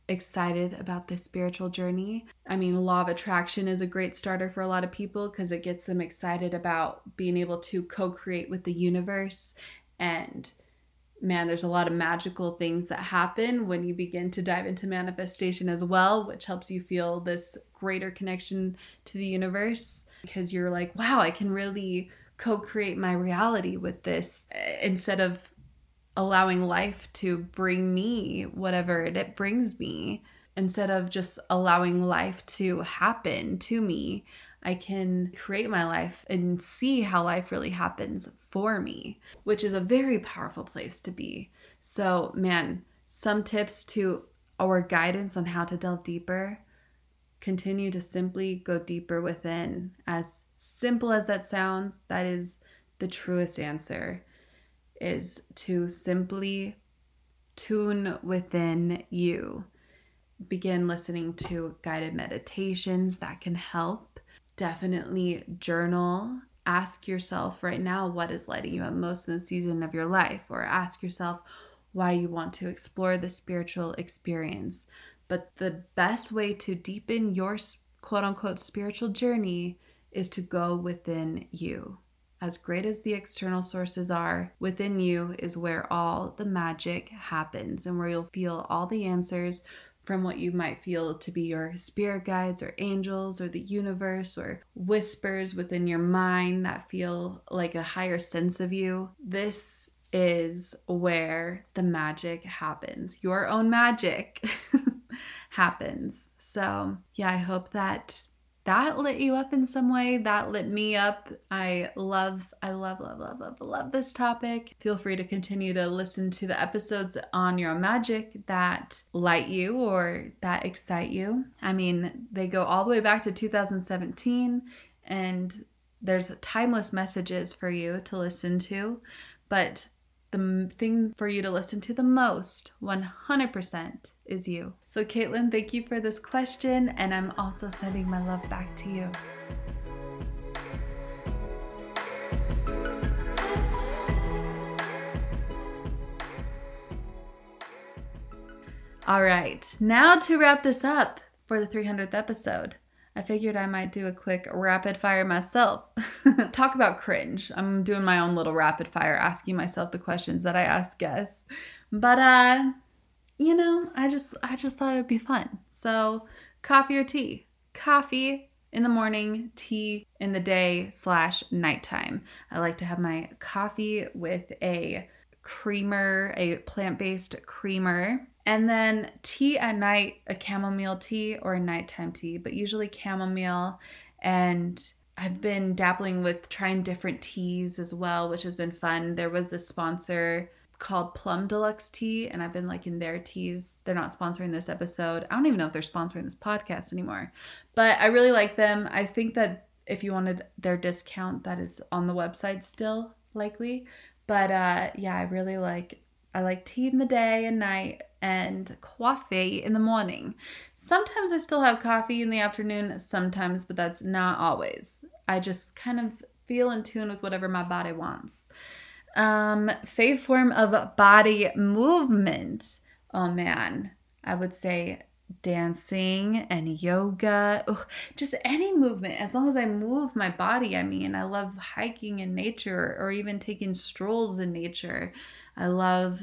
excited about this spiritual journey. I mean, law of attraction is a great starter for a lot of people because it gets them excited about being able to co-create with the universe. And man, there's a lot of magical things that happen when you begin to dive into manifestation as well, which helps you feel this greater connection to the universe because you're like, wow, I can really co-create my reality with this instead of allowing life to bring me whatever it brings me. Instead of just allowing life to happen to me, I can create my life and see how life really happens for me, which is a very powerful place to be. So, man, some tips to or guidance on how to delve deeper. Continue to simply go deeper within. As simple as that sounds, that is the truest answer, is to simply tune within you. Begin listening to guided meditations that can help. Definitely journal. Ask yourself right now what is lighting you up most in the season of your life, or ask yourself why you want to explore the spiritual experience. But the best way to deepen your quote unquote spiritual journey is to go within you. As great as the external sources are, within you is where all the magic happens and where you'll feel all the answers from what you might feel to be your spirit guides or angels or the universe or whispers within your mind that feel like a higher sense of you. This is where the magic happens. Your own magic happens. So yeah, I hope that that lit you up in some way. That lit me up. I love, I love, love, love, love, love this topic. Feel free to continue to listen to the episodes on your own magic that light you or that excite you. I mean, they go all the way back to two thousand seventeen, and there's timeless messages for you to listen to. But the thing for you to listen to the most, one hundred percent, is you. So Caitlin, thank you for this question, and I'm also sending my love back to you. All right, now to wrap this up for the three hundredth episode. I figured I might do a quick rapid fire myself. Talk about cringe. I'm doing my own little rapid fire, asking myself the questions that I ask guests. But, uh, you know, I just I just thought it would be fun. So, coffee or tea? Coffee in the morning, tea in the day slash nighttime. I like to have my coffee with a creamer, a plant-based creamer. And then tea at night, a chamomile tea or a nighttime tea, but usually chamomile. And I've been dabbling with trying different teas as well, which has been fun. There was a sponsor called Plum Deluxe Tea, and I've been liking their teas. They're not sponsoring this episode. I don't even know if they're sponsoring this podcast anymore, but I really like them. I think that if you wanted their discount, that is on the website still, likely. But uh, yeah, I really like I like tea in the day and night and coffee in the morning. Sometimes I still have coffee in the afternoon, sometimes, but that's not always. I just kind of feel in tune with whatever my body wants. Um, fave form of body movement. Oh man, I would say dancing and yoga. Ugh, just any movement, as long as I move my body. I mean, I love hiking in nature or even taking strolls in nature. I love,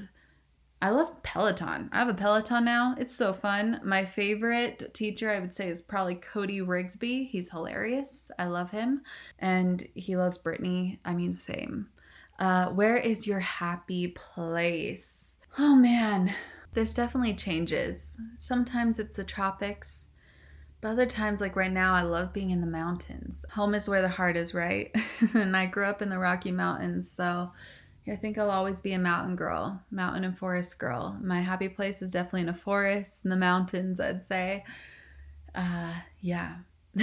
I love Peloton. I have a Peloton now. It's so fun. My favorite teacher, I would say, is probably Cody Rigsby. He's hilarious. I love him. And he loves Brittany. I mean, same. Uh, where is your happy place? Oh man, this definitely changes. Sometimes it's the tropics, but other times, like right now, I love being in the mountains. Home is where the heart is, right? And I grew up in the Rocky Mountains, so I think I'll always be a mountain girl, mountain and forest girl. My happy place is definitely in a forest, in the mountains, I'd say. Uh, yeah.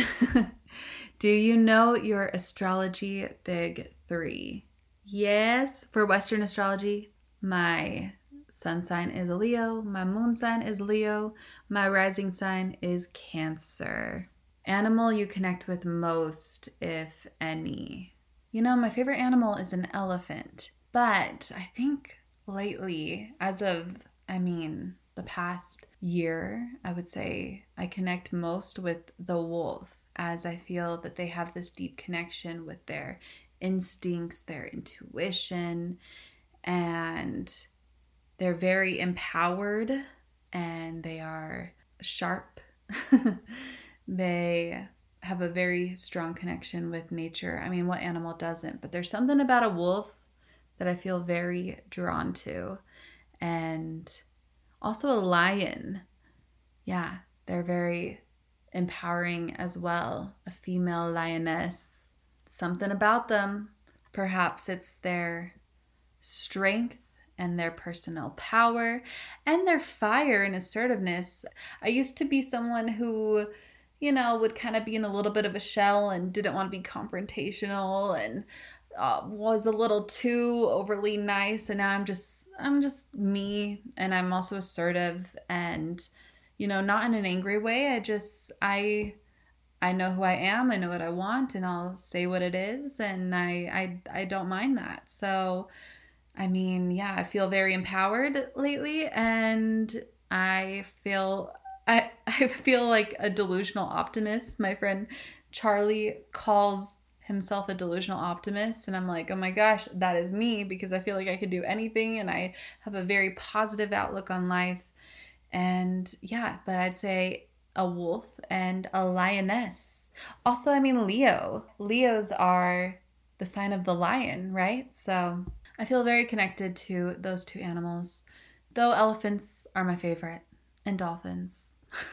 Do you know your astrology big three? Yes. For Western astrology, my sun sign is a Leo, my moon sign is Leo, my rising sign is Cancer. Animal you connect with most, if any? You know, my favorite animal is an elephant. But I think lately, as of, I mean, the past year, I would say I connect most with the wolf, as I feel that they have this deep connection with their instincts, their intuition, and they're very empowered and they are sharp. They have a very strong connection with nature. I mean, what animal doesn't? But there's something about a wolf that I feel very drawn to. And also a lion. Yeah, they're very empowering as well. A female lioness. Something about them. Perhaps it's their strength and their personal power and their fire and assertiveness. I used to be someone who, you know, would kind of be in a little bit of a shell and didn't want to be confrontational and uh, was a little too overly nice. And now I'm just, I'm just me. And I'm also assertive and, you know, not in an angry way. I just, I, I know who I am. I know what I want, and I'll say what it is. And I, I, I don't mind that. So, I mean, yeah, I feel very empowered lately, and I feel I I feel like a delusional optimist. My friend Charlie calls himself a delusional optimist, and I'm like, oh my gosh, that is me, because I feel like I could do anything, and I have a very positive outlook on life. And yeah, but I'd say a wolf and a lioness. Also, I mean, Leo. Leos are the sign of the lion, right? So I feel very connected to those two animals, though elephants are my favorite, and dolphins.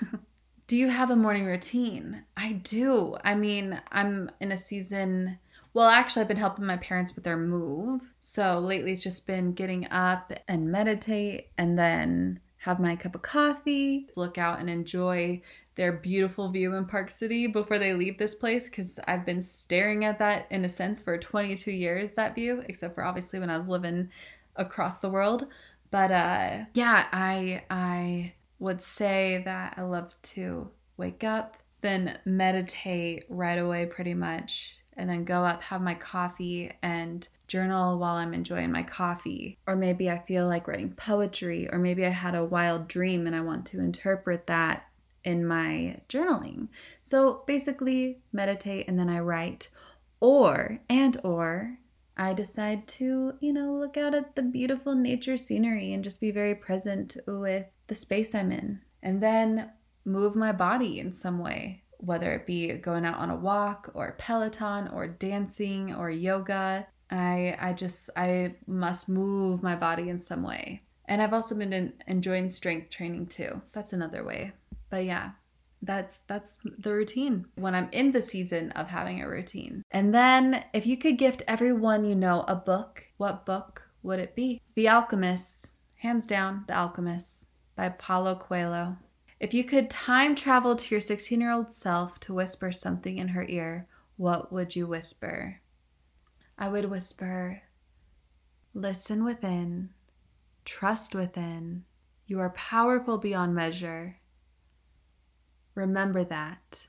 Do you have a morning routine? I do. I mean, I'm in a season, well, actually, I've been helping my parents with their move. So lately it's just been getting up and meditate and then have my cup of coffee, look out and enjoy their beautiful view in Park City before they leave this place, because I've been staring at that in a sense for twenty-two years, that view, except for obviously when I was living across the world. But uh, yeah, I I would say that I love to wake up, then meditate right away pretty much, and then go up, have my coffee, and journal while I'm enjoying my coffee. Or maybe I feel like writing poetry, or maybe I had a wild dream and I want to interpret that in my journaling. So basically meditate and then I write. Or, and or, I decide to, you know, look out at the beautiful nature scenery and just be very present with the space I'm in. And then move my body in some way, whether it be going out on a walk or Peloton or dancing or yoga. I I just, I must move my body in some way. And I've also been enjoying strength training too. That's another way. But yeah, that's that's the routine when I'm in the season of having a routine. And then if you could gift everyone you know a book, what book would it be? The Alchemist, hands down, The Alchemist by Paulo Coelho. If you could time travel to your sixteen-year-old self to whisper something in her ear, what would you whisper? I would whisper, listen within, trust within. You are powerful beyond measure. Remember that.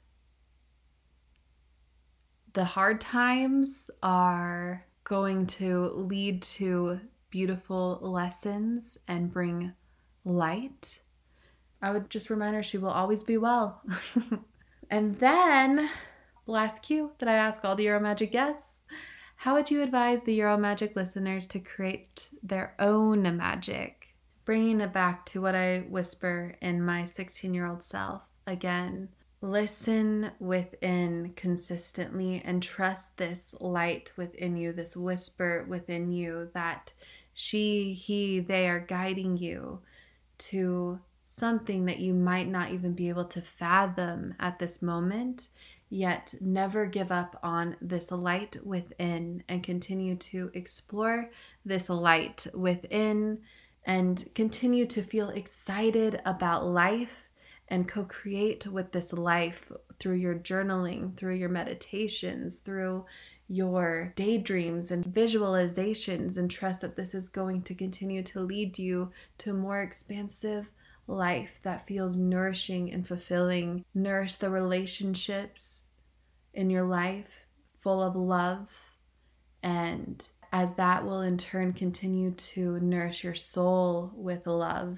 The hard times are going to lead to beautiful lessons and bring light. I would just remind her she will always be well. And then, last cue that I ask all the Euro Magic guests, how would you advise the Euro Magic listeners to create their own magic? Bringing it back to what I whisper in my sixteen-year-old self. Again, listen within consistently and trust this light within you, this whisper within you that she, he, they are guiding you to something that you might not even be able to fathom at this moment, yet never give up on this light within and continue to explore this light within and continue to feel excited about life and co-create with this life through your journaling, through your meditations, through your daydreams and visualizations, and trust that this is going to continue to lead you to a more expansive life that feels nourishing and fulfilling. Nourish the relationships in your life full of love, and as that will in turn continue to nourish your soul with love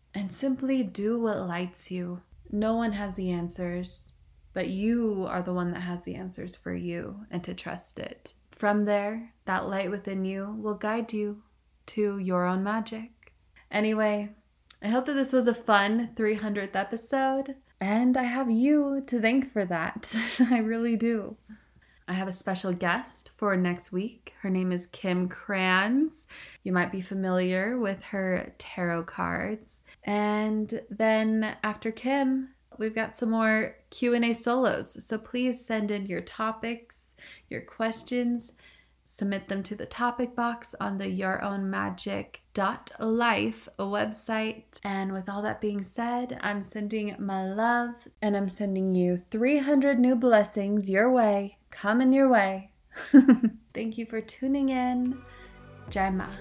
and simply do what lights you. No one has the answers, but you are the one that has the answers for you, and to trust it. From there, that light within you will guide you to your own magic. Anyway, I hope that this was a fun three hundredth episode, and I have you to thank for that. I really do. I have a special guest for next week. Her name is Kim Kranz. You might be familiar with her tarot cards. And then after Kim, we've got some more Q and A solos. So please send in your topics, your questions. Submit them to the topic box on the your own magic dot life website. And with all that being said, I'm sending my love, and I'm sending you three hundred new blessings your way, coming your way. Thank you for tuning in. Jai Ma.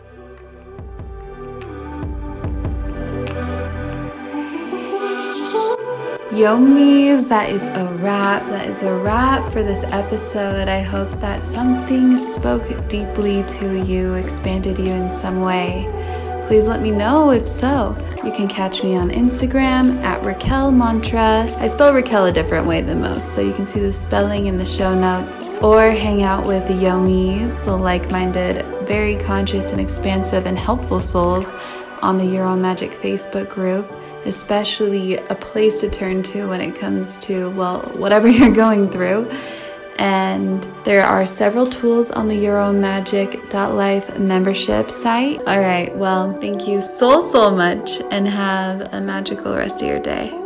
Yomis, that is a wrap. That is a wrap for this episode. I hope that something spoke deeply to you, expanded you in some way. Please let me know if so. You can catch me on Instagram at Raquel Mantra. I spell Raquel a different way than most, so you can see the spelling in the show notes. Or hang out with the Yomis, the like-minded, very conscious and expansive and helpful souls on the Your Own Magic Facebook group. Especially a place to turn to when it comes to, well, whatever you're going through. And there are several tools on the your own magic dot life membership site. All right, well, thank you so, so much, and have a magical rest of your day.